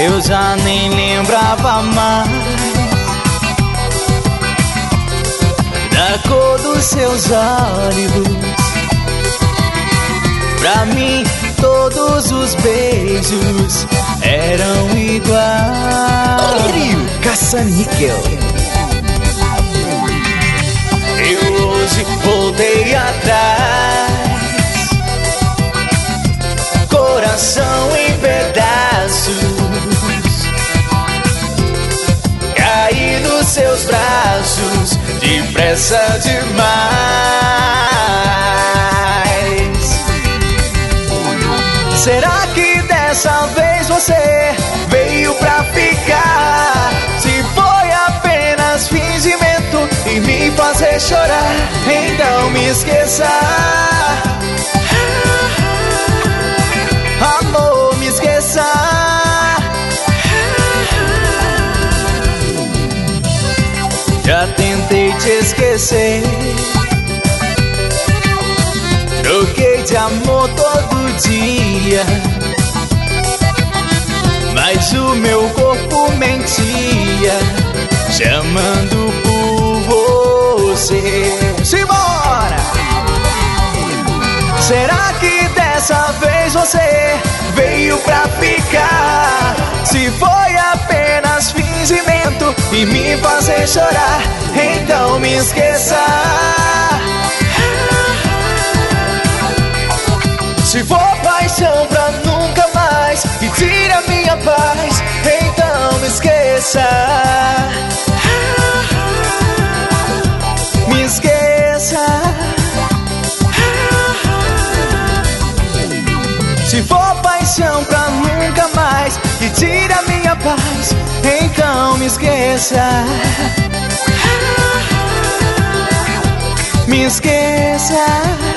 eu já nem lembrava mais da cor dos seus olhos. Pra mim todos os beijos eram iguais. Trio Caça-Níquel. Eu hoje voltei atrás, coração em pedaços, caí nos seus braços depressa demais. Será que dessa vez você veio pra ficar? Se foi apenas fingimento e me fazer chorar, então me esqueça. Amor, me esqueça. Já tentei te esquecer, troquei de amor todo dia, mas o meu corpo mentia, chamando por você. Simbora! Será que dessa vez você veio pra ficar? Se foi apenas fingimento e me fazer chorar, então me esqueça. Se for paixão pra nunca mais e tire a minha paz, então me esqueça. Me esqueça. Se for paixão pra nunca mais e tire a minha paz, então me esqueça. Me esqueça.